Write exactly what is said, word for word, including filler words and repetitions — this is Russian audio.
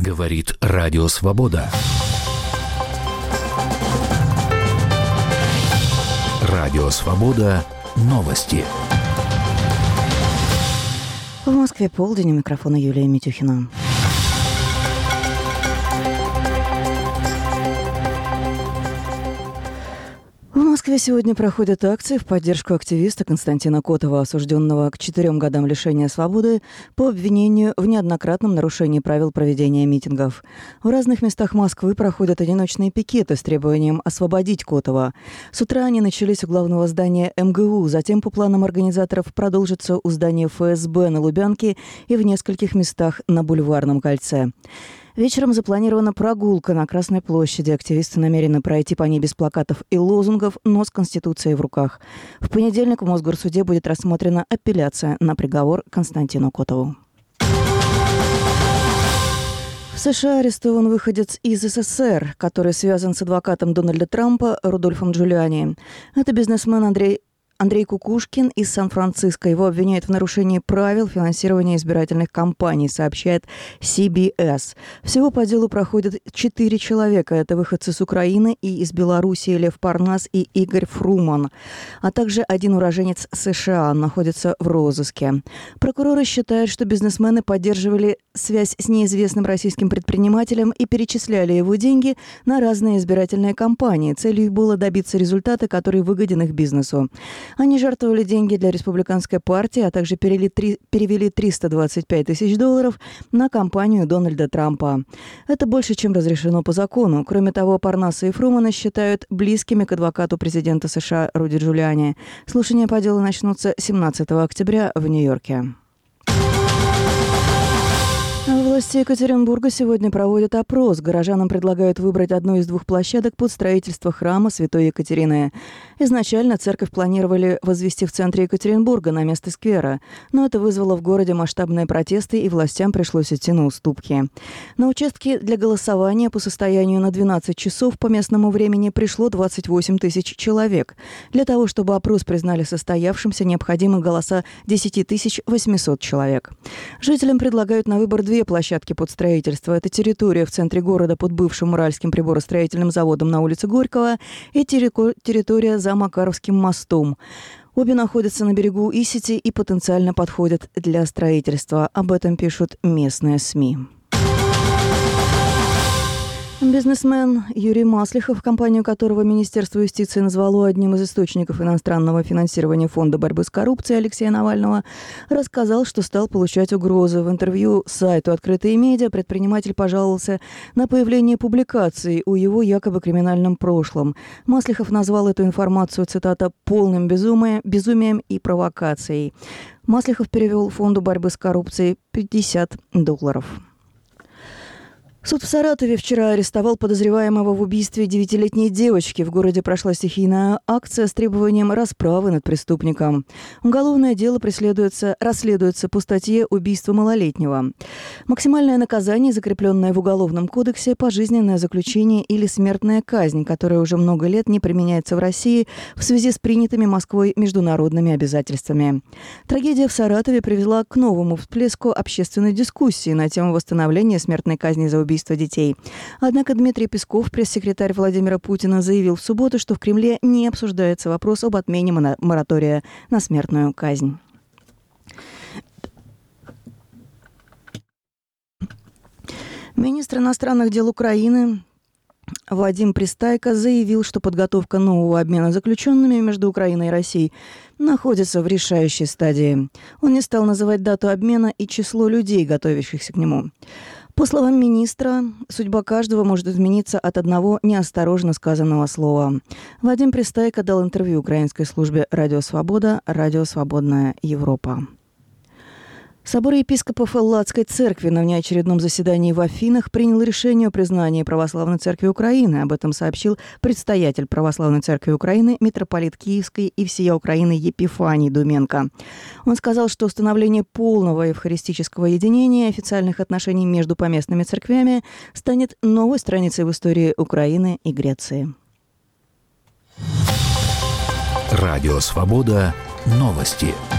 Говорит Радио Свобода. Радио Свобода. Новости. В Москве полдень. У микрофона Юлия Митюхина. В Москве сегодня проходят акции в поддержку активиста Константина Котова, осужденного к четырем годам лишения свободы по обвинению в неоднократном нарушении правил проведения митингов. В разных местах Москвы проходят одиночные пикеты с требованием освободить Котова. С утра они начались у главного здания эм гэ у, затем по планам организаторов продолжатся у здания эф эс бэ на Лубянке и в нескольких местах на Бульварном кольце. Вечером запланирована прогулка на Красной площади. Активисты намерены пройти по ней без плакатов и лозунгов, но с Конституцией в руках. В понедельник в Мосгорсуде будет рассмотрена апелляция на приговор Константину Котову. В США арестован выходец из эс эс эс эр, который связан с адвокатом Дональда Трампа Рудольфом Джулиани. Это бизнесмен Андрей Андрей Кукушкин из Сан-Франциско. Его обвиняют в нарушении правил финансирования избирательных кампаний, сообщает си би эс. Всего по делу проходят четыре человека. Это выходцы с Украины и из Белоруссии Лев Парнас и Игорь Фруман, а также один уроженец США находится в розыске. Прокуроры считают, что бизнесмены поддерживали связь с неизвестным российским предпринимателем и перечисляли его деньги на разные избирательные кампании. Целью было добиться результата, который выгоден их бизнесу. Они жертвовали деньги для республиканской партии, а также перевели, три, перевели триста двадцать пять тысяч долларов на кампанию Дональда Трампа. Это больше, чем разрешено по закону. Кроме того, Парнаса и Фрумана считают близкими к адвокату президента США Руди Джулиани. Слушания по делу начнутся семнадцатого октября в Нью-Йорке. Власти Екатеринбурга сегодня проводят опрос. Горожанам предлагают выбрать одну из двух площадок под строительство храма Святой Екатерины. Изначально церковь планировали возвести в центре Екатеринбурга на место сквера, но это вызвало в городе масштабные протесты, и властям пришлось идти на уступки. На участке для голосования по состоянию на двенадцать часов по местному времени пришло двадцать восемь тысяч человек. Для того, чтобы опрос признали состоявшимся, необходимы голоса десять тысяч восемьсот человек. Жителям предлагают на выбор две площадки под строительство. Это территория в центре города под бывшим Уральским приборостроительным заводом на улице Горького и территория за Макаровским мостом. Обе находятся на берегу Исити и потенциально подходят для строительства. Об этом пишут местные СМИ. Бизнесмен Юрий Маслихов, компанию которого Министерство юстиции назвало одним из источников иностранного финансирования Фонда борьбы с коррупцией Алексея Навального, рассказал, что стал получать угрозы. В интервью сайту «Открытые медиа» предприниматель пожаловался на появление публикаций о его якобы криминальном прошлом. Маслихов назвал эту информацию, цитата, «полным безумием, безумием и провокацией». Маслихов перевел Фонду борьбы с коррупцией пятьдесят долларов. Суд в Саратове вчера арестовал подозреваемого в убийстве девятилетней девочки. В городе прошла стихийная акция с требованием расправы над преступником. Уголовное дело преследуется, расследуется по статье «Убийство малолетнего». Максимальное наказание, закрепленное в Уголовном кодексе, пожизненное заключение или смертная казнь, которая уже много лет не применяется в России в связи с принятыми Москвой международными обязательствами. Трагедия в Саратове привела к новому всплеску общественной дискуссии на тему восстановления смертной казни за убийство детей. Однако Дмитрий Песков, пресс-секретарь Владимира Путина, заявил в субботу, что в Кремле не обсуждается вопрос об отмене моратория на смертную казнь. Министр иностранных дел Украины Вадим Пристайко заявил, что подготовка нового обмена заключенными между Украиной и Россией находится в решающей стадии. Он не стал называть дату обмена и число людей, готовящихся к нему. По словам министра, судьба каждого может измениться от одного неосторожно сказанного слова. Вадим Пристайко дал интервью украинской службе «Радио Свобода», «Радио Свободная Европа». Собор епископов Элладской церкви на внеочередном заседании в Афинах принял решение о признании Православной церкви Украины. Об этом сообщил предстоятель Православной церкви Украины, митрополит Киевской и всея Украины Епифаний Думенко. Он сказал, что установление полного евхаристического единения и официальных отношений между поместными церквями станет новой страницей в истории Украины и Греции. Радио Свобода. Новости.